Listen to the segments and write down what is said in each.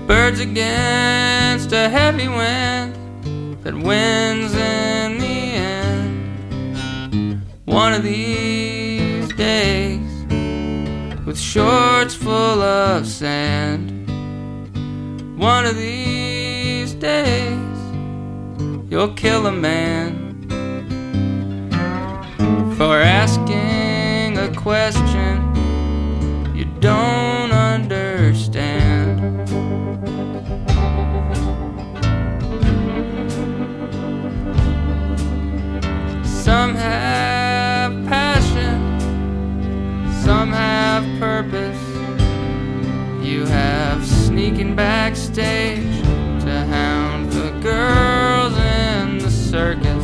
Birds against a heavy wind that wins in the end. One of these days, with shorts full of sand. One of these days, you'll kill a man for asking a question you don't understand. Some have passion, some have purpose. You have sneaking backstage to hound the girls in the circus.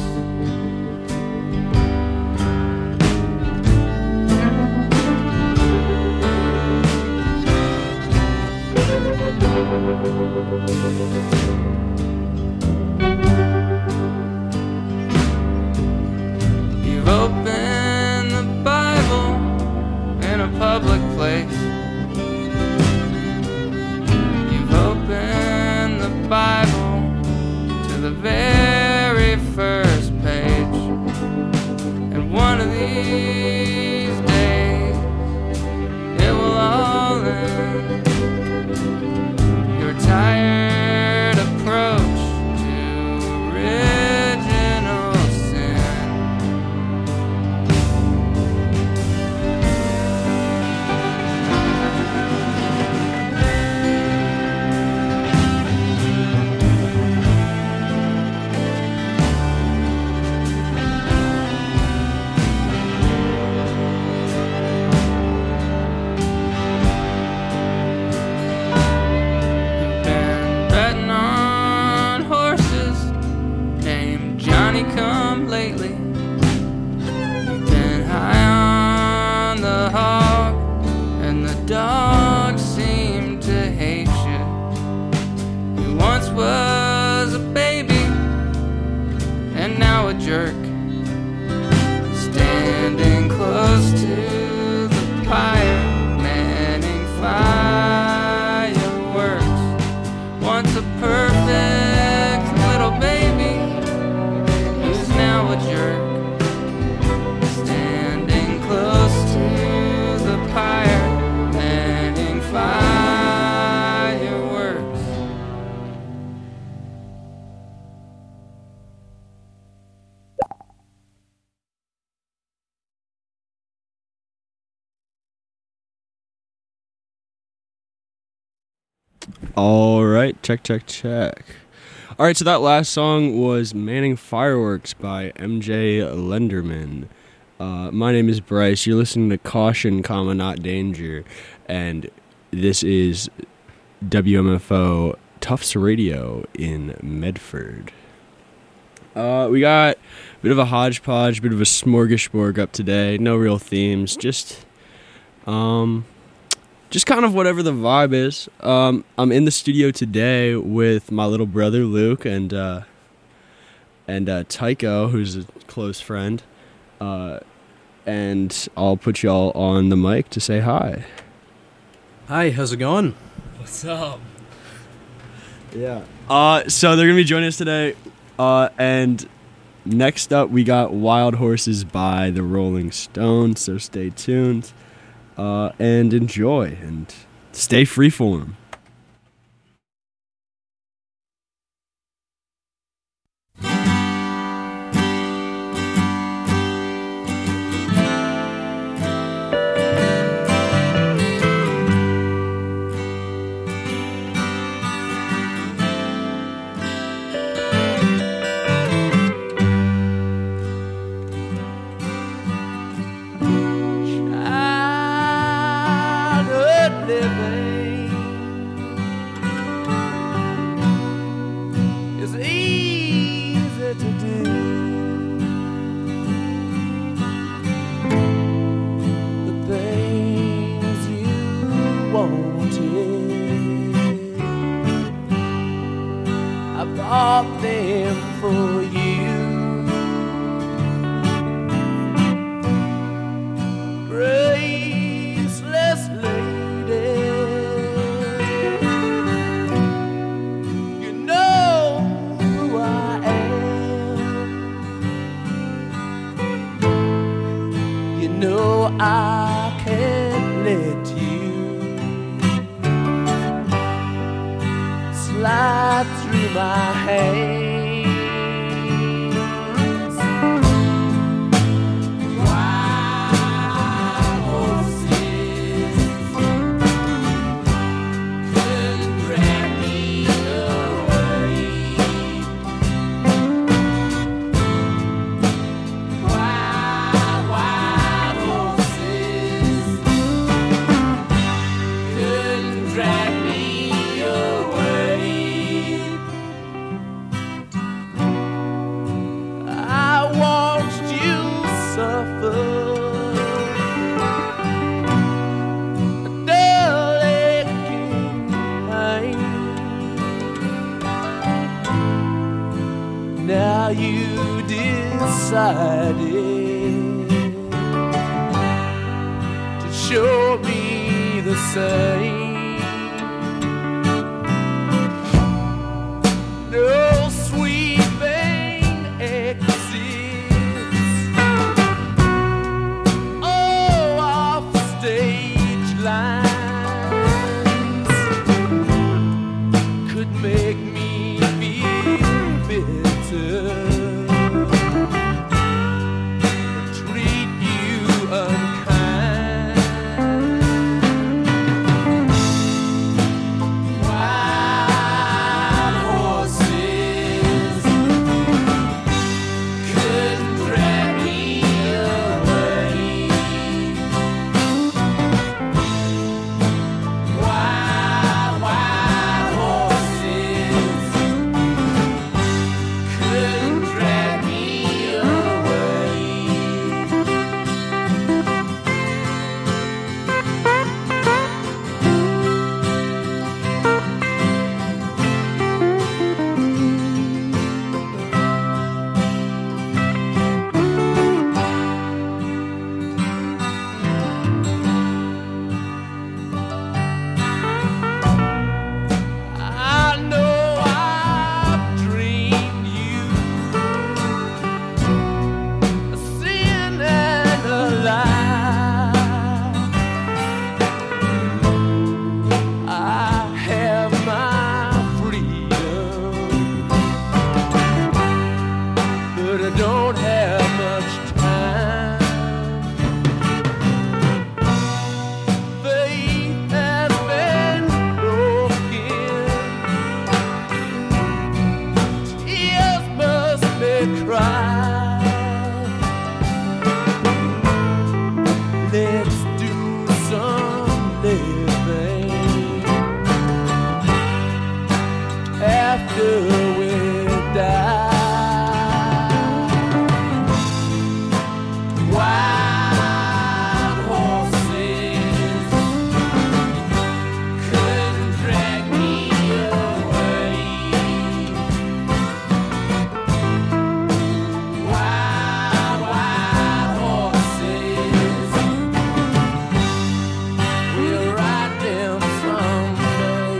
You've opened the Bible in a public place. You've opened the Bible to the very first page. And one of these days, it will all end. Your tired approach to original sin. Come lately. You've been high on the hog, and the dogs seem to hate you. You once was a baby, and now a jerk, standing close to the pyre, manning fireworks. Once a perfect little baby, now a jerk, standing close to the pyre, manning fireworks. All right, check. All right, so that last song was Manning Fireworks by MJ Lenderman. My name is Bryce. You're listening to Caution, Not Danger, and this is WMFO Tufts Radio in Medford. We got a bit of a hodgepodge, bit of a smorgasbord up today. No real themes, just kind of whatever the vibe is. I'm in the studio today with my little brother Luke and Tycho, who's a close friend. And I'll put y'all on the mic to say hi. Hi, how's it going? What's up? Yeah. So they're gonna be joining us today. And next up we got Wild Horses by the Rolling Stones. So stay tuned. And enjoy, and stay freeform. bought them for you. Graceless lady, through my hands. Wild horses couldn't drag me away. Wild horses couldn't drag me away. I watched you suffer a dull aching pain. Now you decided to show me the same. No sweet vein exits. Oh, off stage lines could make me feel bitter or treat you unkind. Wild horses couldn't drag me away. Wild horses couldn't drag me away. I know I've dreamed you a sin and a lie. I have my freedom, but I don't have much time. Faith has been broken. Tears must be cried. Let's do some living after we die. Wild horses couldn't drag me away. Wild horses will ride them someday.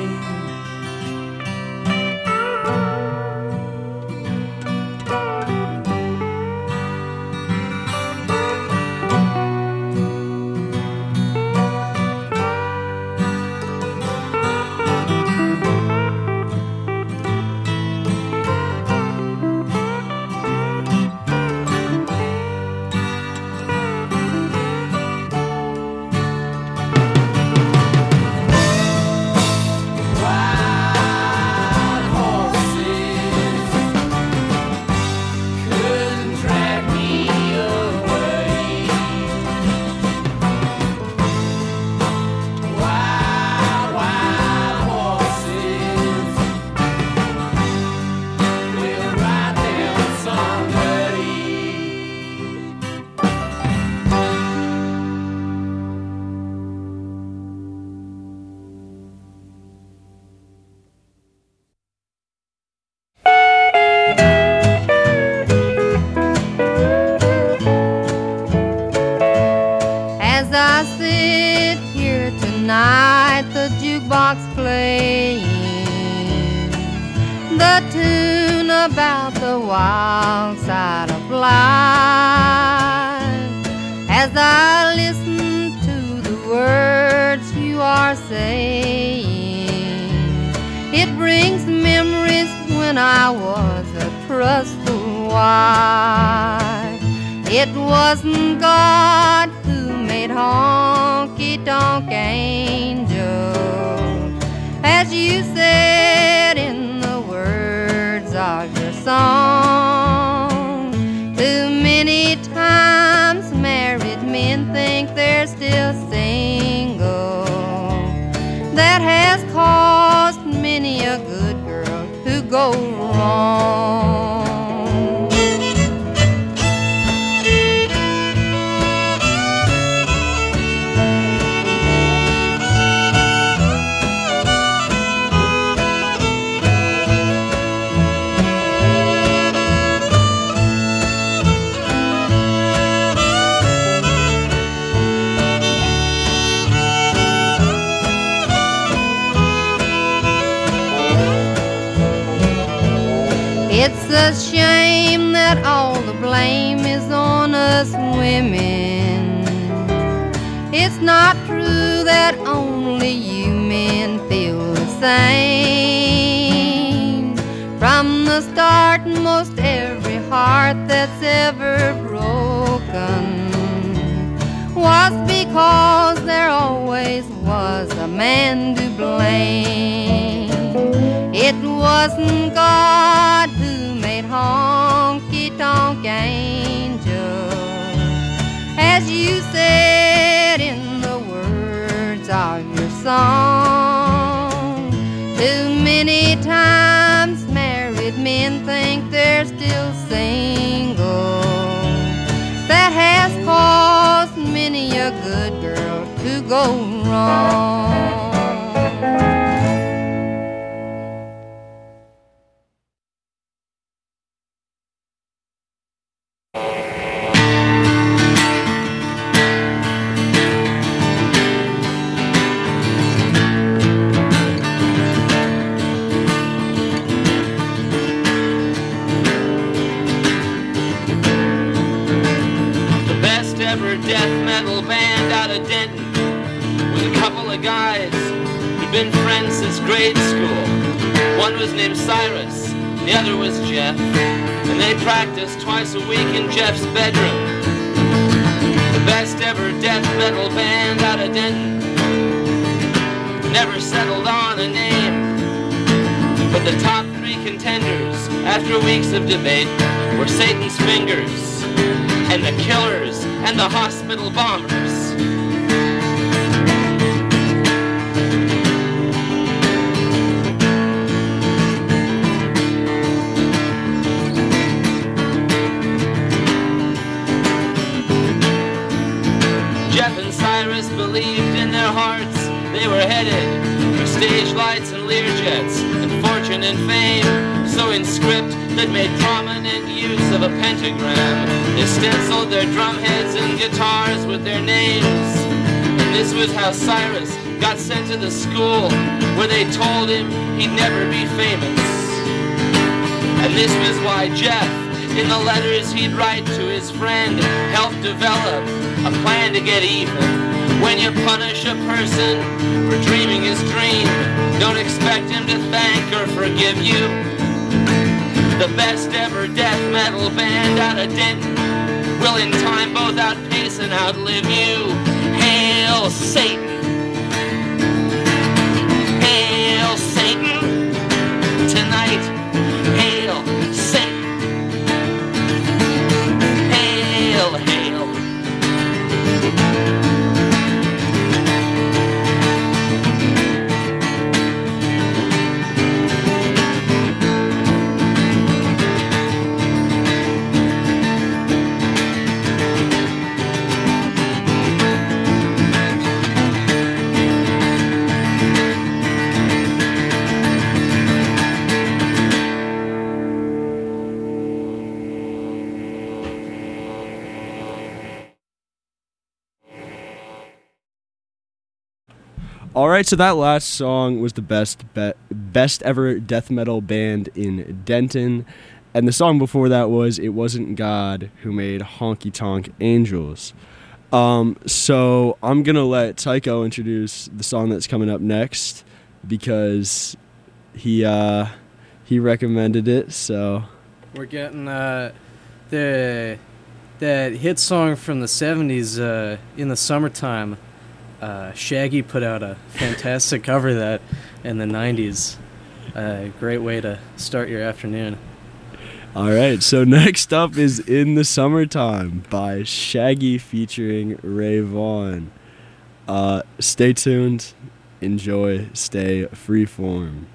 Wild horses couldn't drag me away. Wild horses will ride them someday. As I sit here tonight, the jukebox playing the tune about the wild side of life. As I listen to the words you are saying, it brings memories when I was a trustful wife. It wasn't God who made honky-tonk angels, as you said in the words of your song. Too many times married men think they're still single. That has caused many a good girl to go wrong. It's a shame that all the blame is on us women. It's not true that only you men feel the same. From the start, most every heart that's ever broken was because there always was a man to blame. It wasn't God who made honky-tonk angels, as you said in the words of your song. Too many times married men think they're still single. That has caused many a good girl to go wrong. Death metal band out of Denton with a couple of guys who'd been friends since grade school. One was named Cyrus, the other was Jeff, and they practiced twice a week in Jeff's bedroom. The best ever death metal band out of Denton never settled on a name, but the top three contenders after weeks of debate were Satan's Fingers and the Killers and the Hospital Bombers. Jeff and Cyrus believed in their hearts they were headed for stage lights and Learjets and fortune and fame. So in script that made prominent use of a pentagram, they stenciled their drum heads and guitars with their names. And this was how Cyrus got sent to the school where they told him he'd never be famous. And this was why Jeff, in the letters he'd write to his friend, helped develop a plan to get even. When you punish a person for dreaming his dream, don't expect him to thank or forgive you. The best ever death metal band out of Denton will in time both outpace and outlive you. Hail Satan! Hail Satan! Tonight, hail Satan! Hail, hail! All right, so that last song was the best ever death metal band in Denton, and the song before that was "It Wasn't God Who Made Honky Tonk Angels." So I'm gonna let Tycho introduce the song that's coming up next because he he recommended it, so We're getting that hit song from the 70s, In the Summertime. Shaggy put out a fantastic cover of that in the 90s. Great way to start your afternoon. all right. So next up is In the Summertime by Shaggy featuring Ray Vaughan. Stay tuned, enjoy, stay freeform.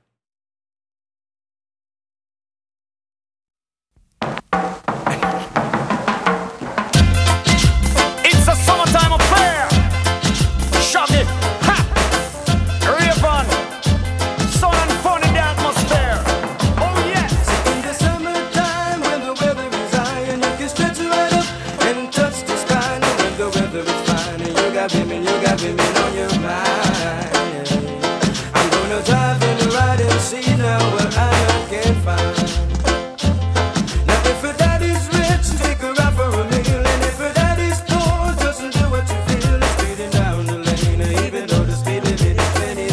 It's a summertime affair. Shaggy, ha, Raven, sun and fun in the atmosphere. Oh yes. In the summertime when the weather is high and you can stretch right up and touch the sky. And when the weather is fine and you got women on your mind. I'm gonna drive and ride and see now what I can find. Now if her daddy's rich, take her out for a meal. And if her daddy's poor, doesn't do what you feel. It's speeding down the lane, even though the speed limit is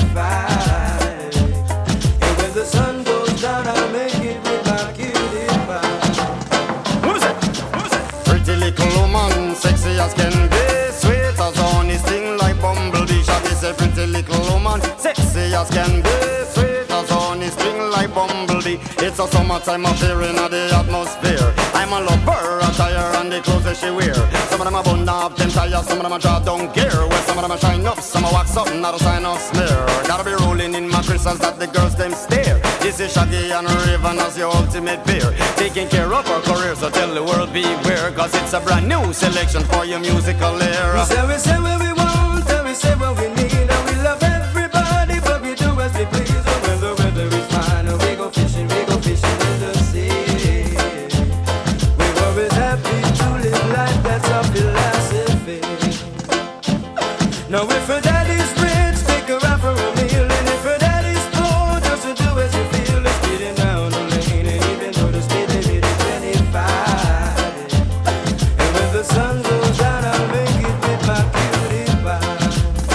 25. And when the sun goes down, I'll make it with my cutie pie. What is it? Pretty little woman, sexy as can be, sweet as honey, sting like bumblebee. Shaggy say pretty little woman, sexy as can be, sweet as honey, sting like bumblebee. It's a summertime affair in the atmosphere. I'm a lover, attire and the clothes that she wear. Some of them are bun up, them tires, some of them are draw down gear. Well, some of them are shine up, some are wax up, not a sign of smear. Gotta be rolling in my crystals that the girls them stare. This is Shaggy and Raven as your ultimate peer, taking care of our career, so tell the world beware, cause it's a brand new selection for your musical era. We say what we want, and we say what we need, and we love everybody, but we do as we please. And when the weather is fine, and we go fishing in the sea. We're always happy to live life, that's our philosophy. Now if her daddy's rich, take her out for a meal, and if her daddy's poor, doesn't do as you feel. It's speeding down the lane, and even though the speed limit is 25. And when the sun goes down, I'll make it with my cutie pie.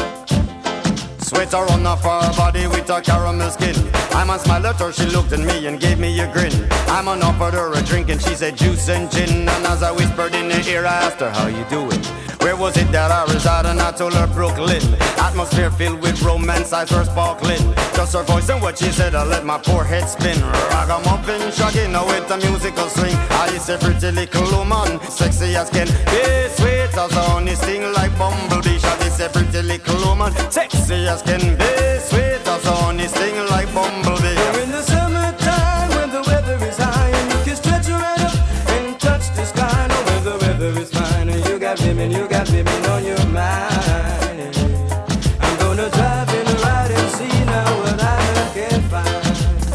Sweater on off her body with her caramel skin. I'm on smile at her, she looked at me and gave me a grin. I'm on offered her a drink and she said juice and gin. And as I whispered in her ear, I asked her, how you doing? Where was it that I reside? And I told her Brooklyn. Atmosphere filled with romance, eyes were sparkling. Just her voice and what she said, I let my poor head spin. Ragamuffin, Shaggy, now with a musical swing. I is a pretty little woman, sexy as can be, sweet as honey, sting like bumblebee. Shaggy is a pretty little woman, sexy as can be, sweet as honey, sting like bumblebee. We're in the summertime when the weather is high and you can stretch right up and touch the sky. No, when the weather is fine and you got women on your mind. I'm gonna drive and ride and see now what I can find.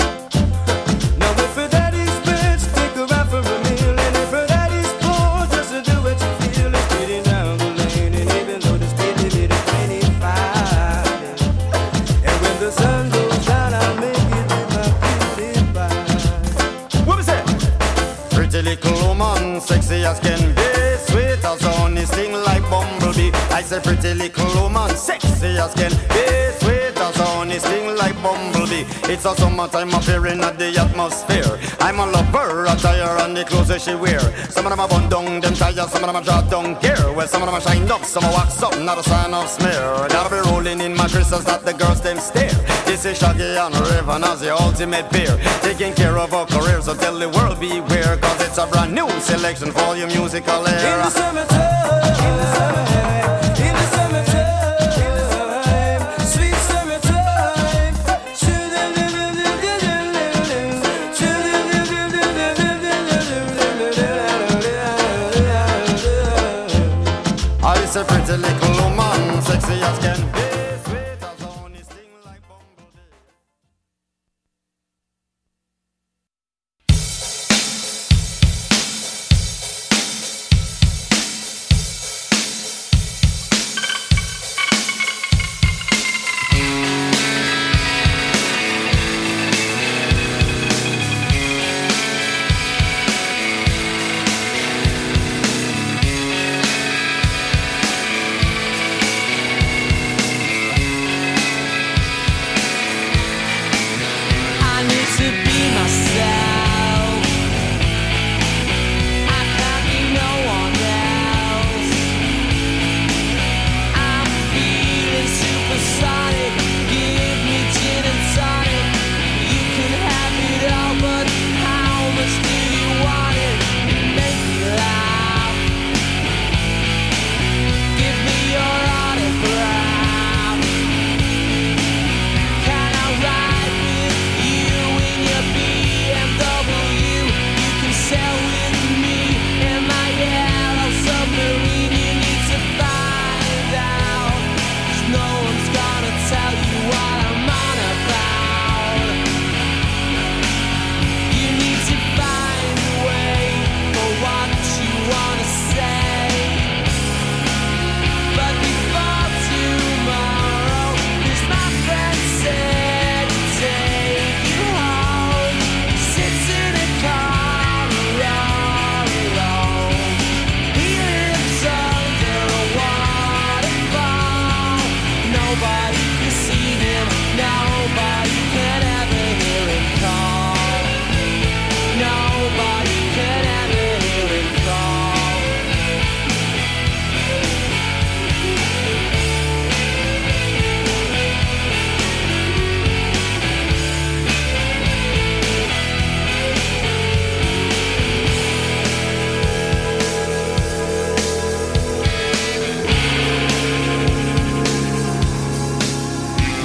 Now if her daddy's rich, take her out for a meal, and if her daddy's poor, doesn't do what you feel. It's speeding down the lane, and even though the speed limit is 25. And when the sun goes down, I'll make it with my cutie pie. What was that? Pretty little woman, sexy as can be, sweet as honey, sting like bumblebee. I say pretty little woman, sexy as can be, sweet as honey, sting like bumblebee. It's a summertime affair in the atmosphere. I'm a lover, attire and the clothes that she wear. Some of them are bun down, them tires, some of them are draw down gear. Well, some of them are shine up, some are wax up, not a sign of smear. Gotta be rolling in my crystals that the girls them stare. This is Shaggy and Raven as the ultimate peer, taking care of our career, so tell the world beware, cause it's a brand new selection for your musical era. In the summertime, in the summertime, in the summertime, sweet summertime. I is a pretty little woman, sexy as can be, sweet as honey, sting like bumblebee.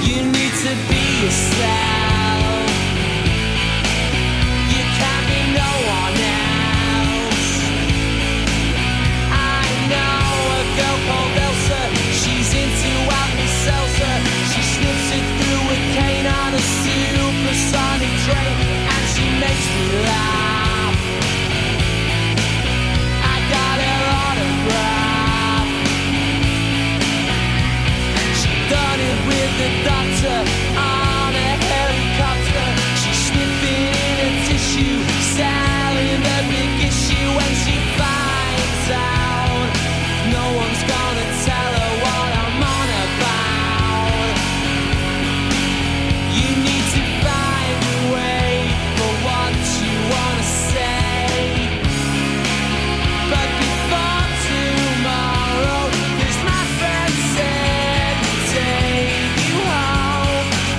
You need to be yourself. You can't be no one else. I know a girl called Elsa. She's into Alka-Seltzer. She sniffs it through a cane on a supersonic train, and she makes me laugh. I got her autograph. She done it with the doctor on a helicopter. She's sniffing in a tissue, selling the big issue. When she finds out, no one's gonna tell her what I'm on about. You need to find a way for what you wanna say. But before tomorrow, 'cause my friend said he'd take you home.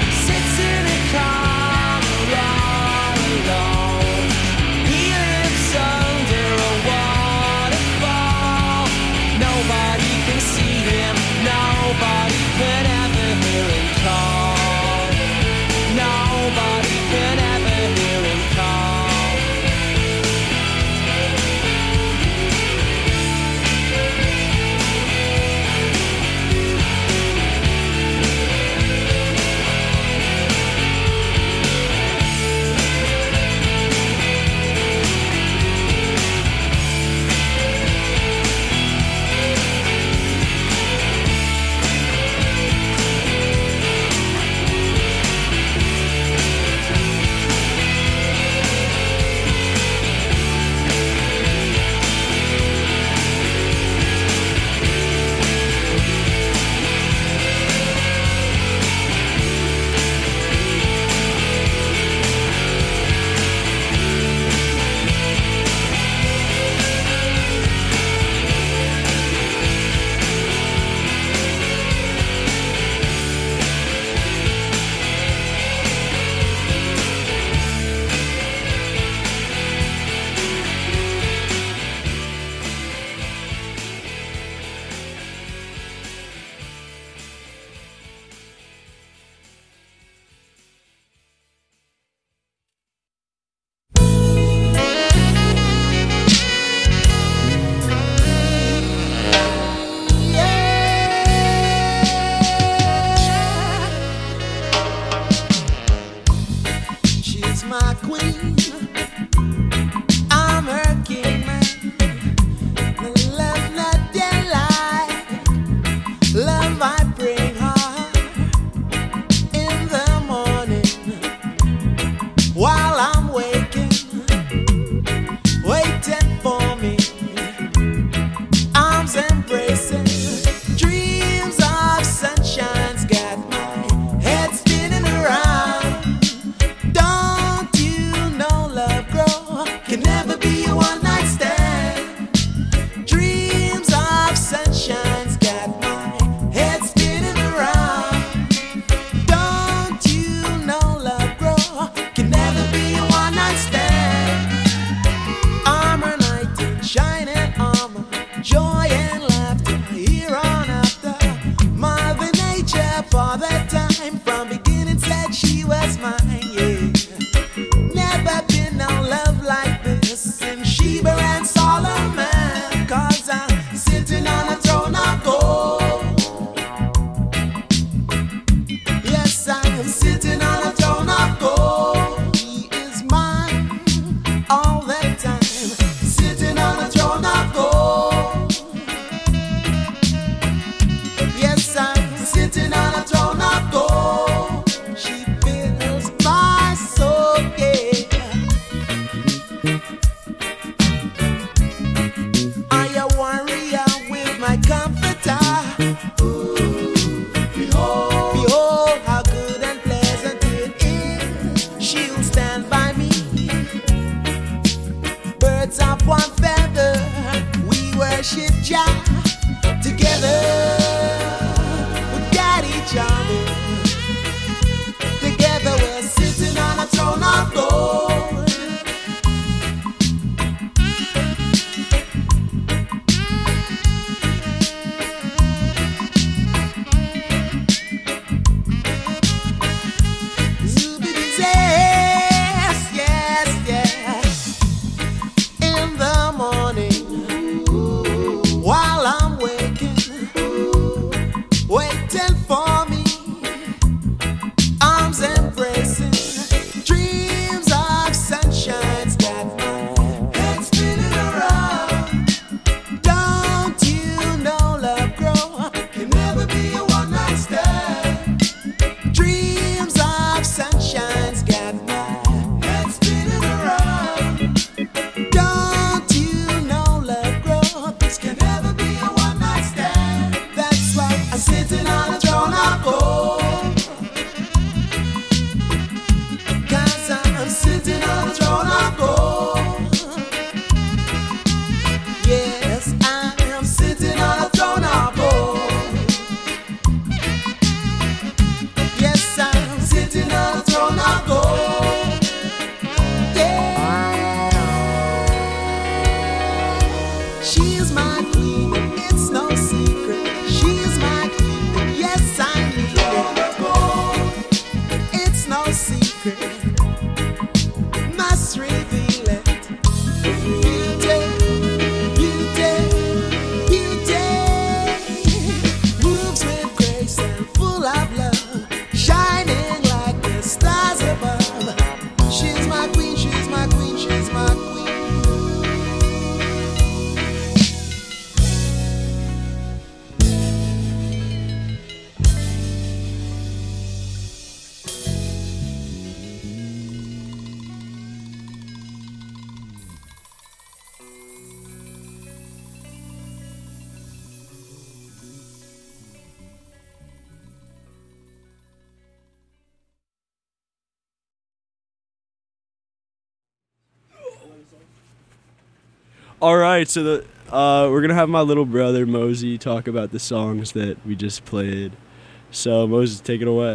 All right, so we're gonna have my little brother Mosey talk about the songs that we just played. So Moses, take it away.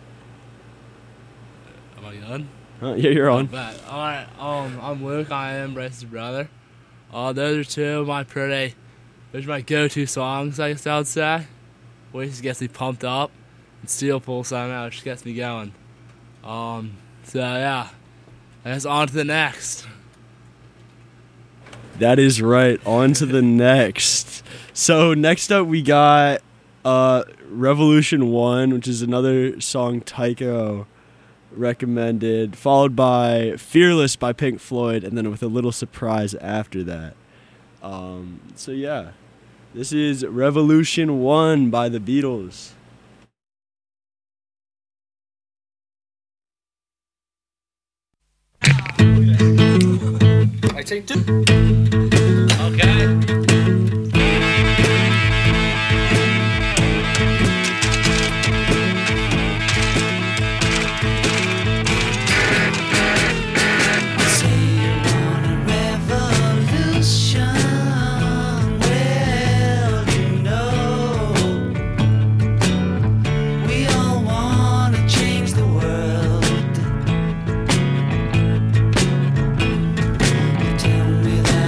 Am I on? Yeah, you're on. Alright, I'm Luke. I am Bryce's brother. Those are two of my go-to songs, I guess I would say. Which just gets me pumped up. And Steel Pulse somehow just gets me going. So yeah, I guess on to the next. That is right. On to the next. So next up we got Revolution 1, which is another song Tycho recommended, followed by Fearless by Pink Floyd, and then with a little surprise after that. So yeah, this is Revolution 1 by the Beatles. I take two. Okay. Tell me that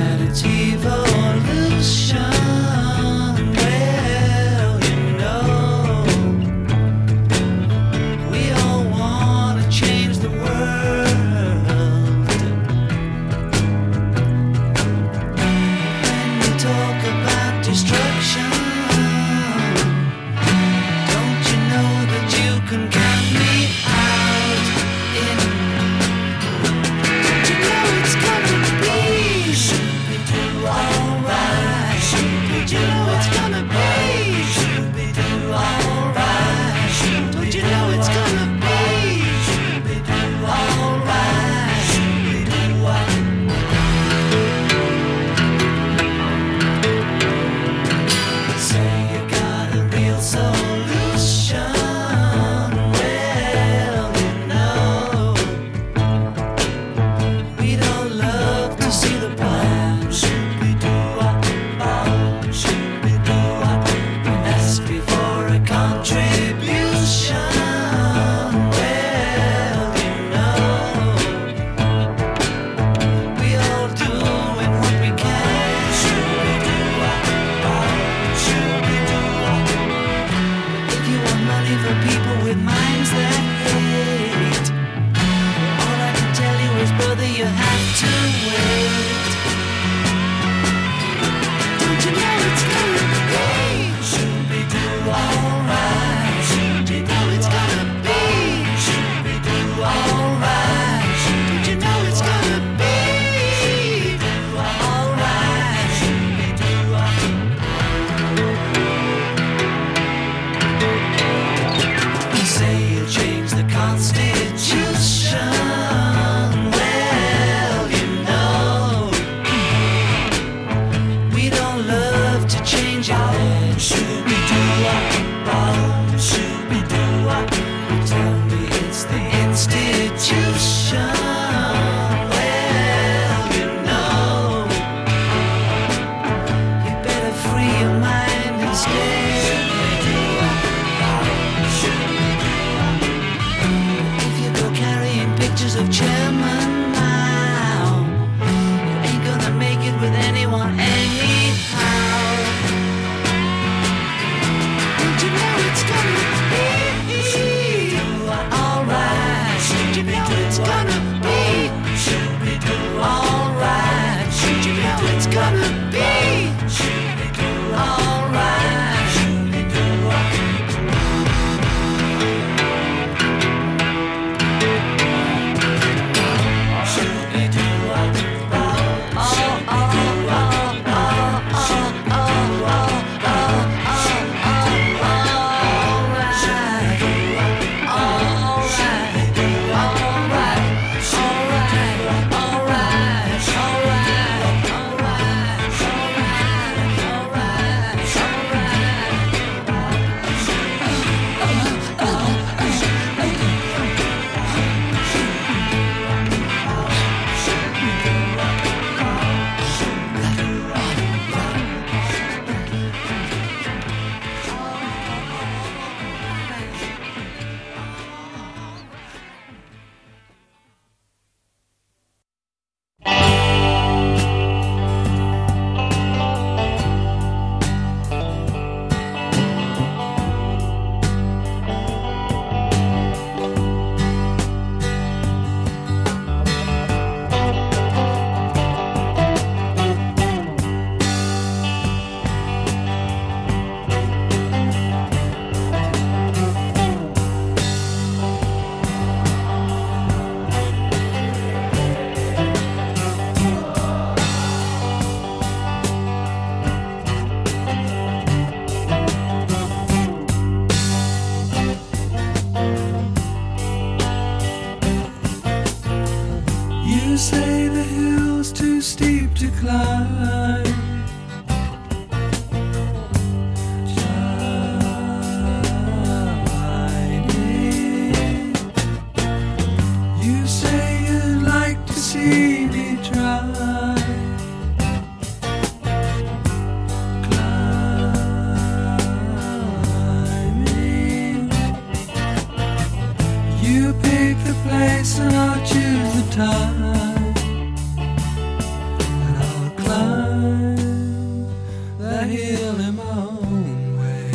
You pick the place and I'll choose the time, and I'll climb that hill in my own way.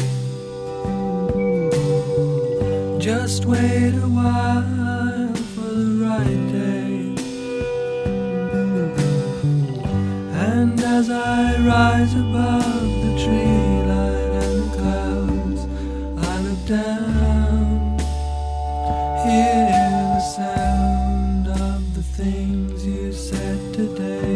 Just wait a while for the right day, and as I rise above the tree line and the clouds, I look down, hear the sound of the things you said today.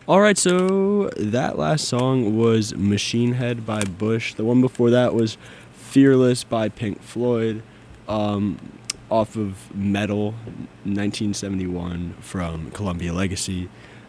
All right, so that last song was Machine Head by Bush. The one before that was Fearless by Pink Floyd, off of Metal 1971 from Columbia Legacy.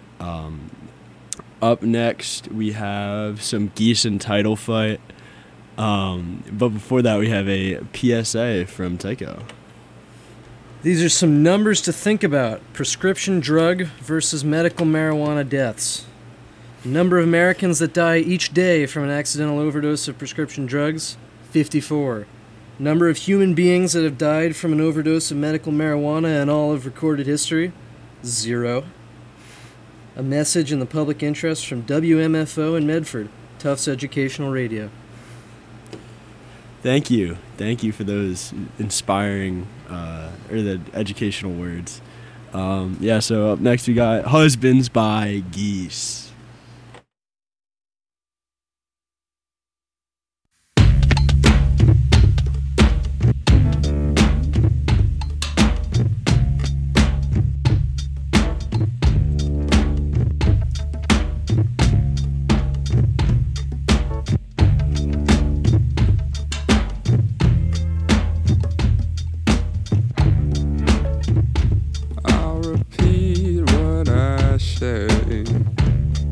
Up next, we have some Geese and Title Fight. But before that, we have a PSA from Tycho. These are some numbers to think about. Prescription drug versus medical marijuana deaths. Number of Americans that die each day from an accidental overdose of prescription drugs, 54. Number of human beings that have died from an overdose of medical marijuana in all of recorded history, 0. A message in the public interest from WMFO in Medford, Tufts Educational Radio. Thank you for those inspiring or the educational words. So up next we got Husbands by Geese. I'll repeat what I say.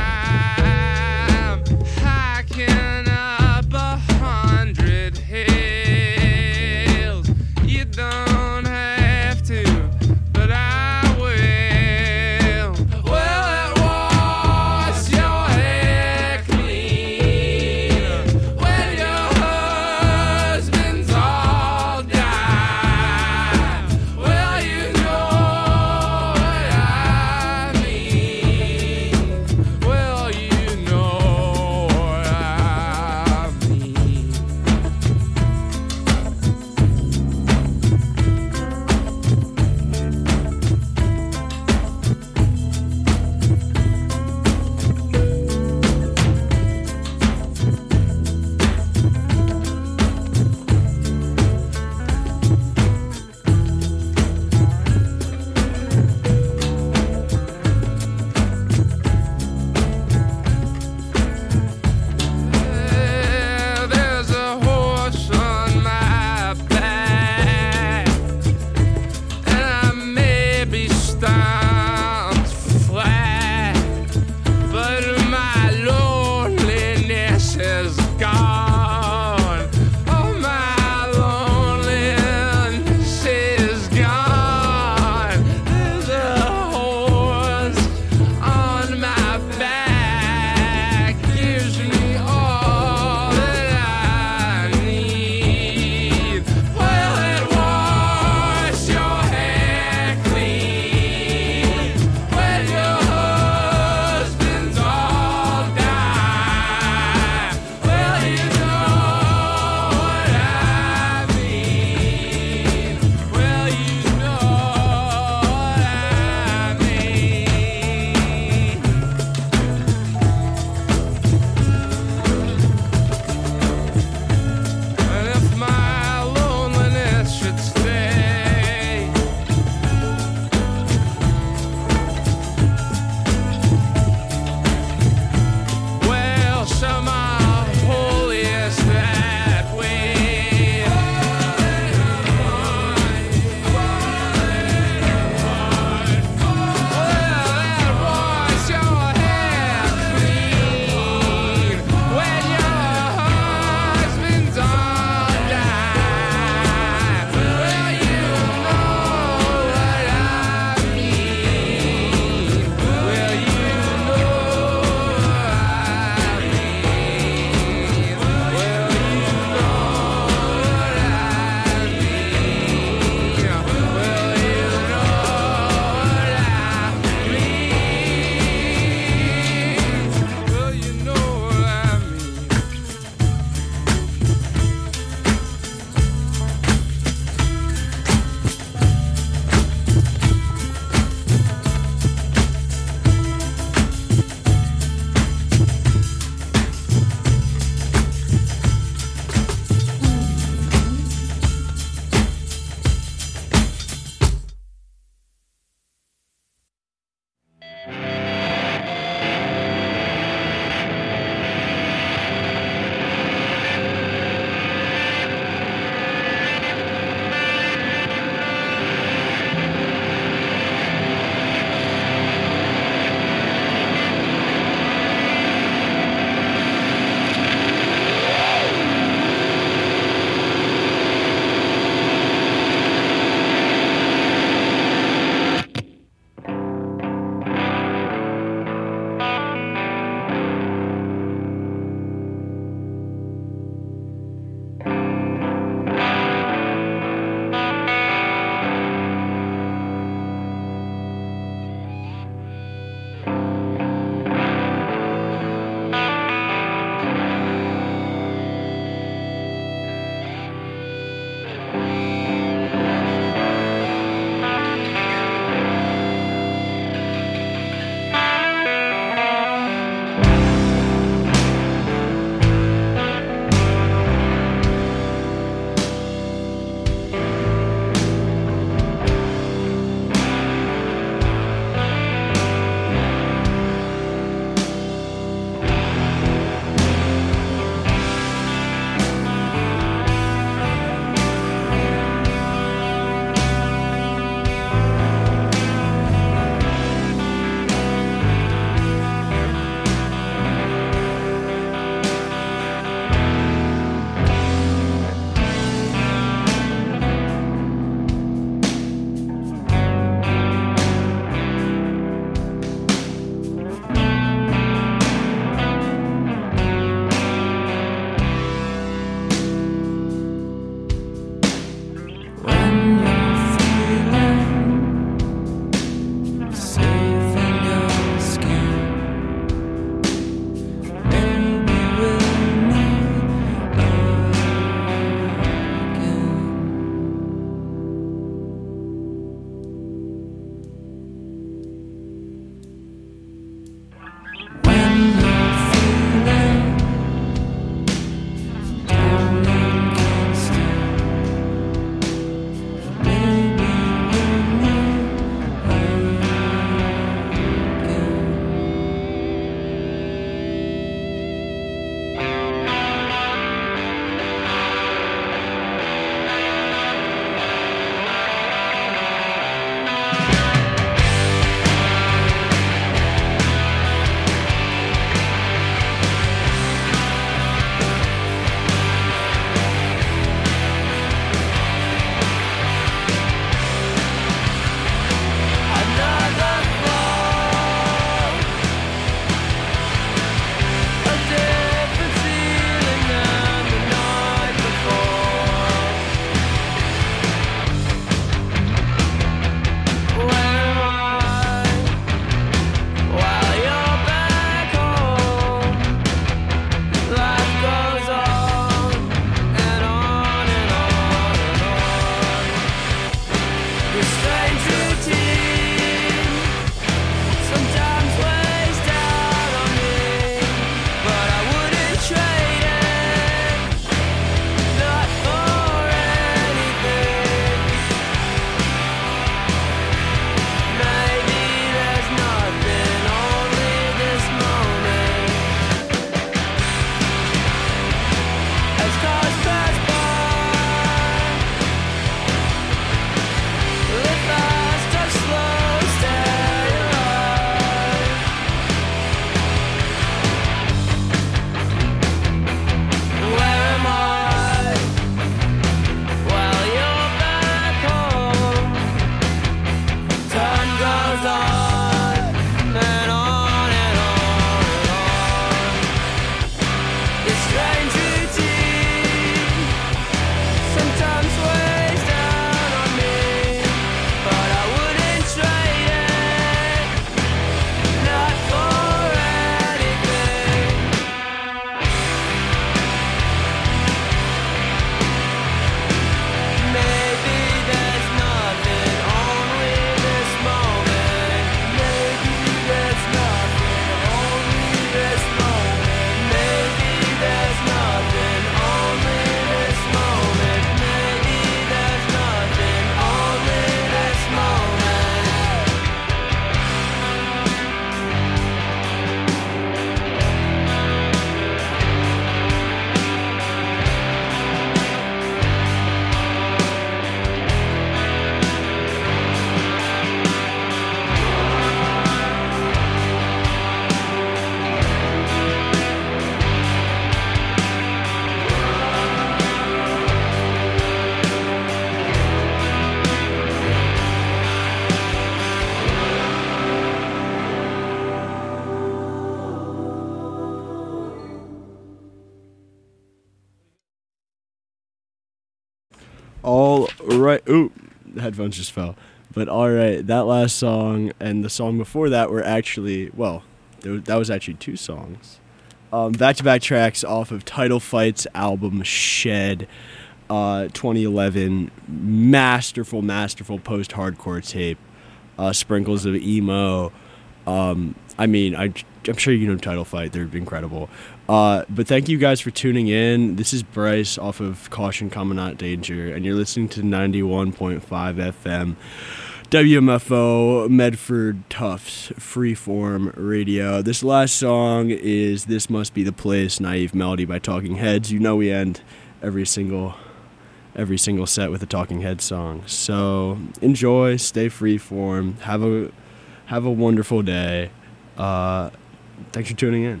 right. Ooh, the headphones just fell. But all right, that last song and the song before that were actually, well, that was actually two songs. Back-to-back tracks off of Title Fight's album Shed, 2011. Masterful post-hardcore tape. Sprinkles of emo. I mean, I'm sure you know Title Fight. They're incredible. But thank you guys for tuning in. This is Bryce off of Caution Commandant Danger, and you're listening to 91.5 FM. WMFO, Medford Tufts, Freeform Radio. This last song is This Must Be the Place, Naive Melody by Talking Heads. You know we end every single set with a Talking Heads song. So enjoy, stay freeform, have a wonderful day. Thanks for tuning in.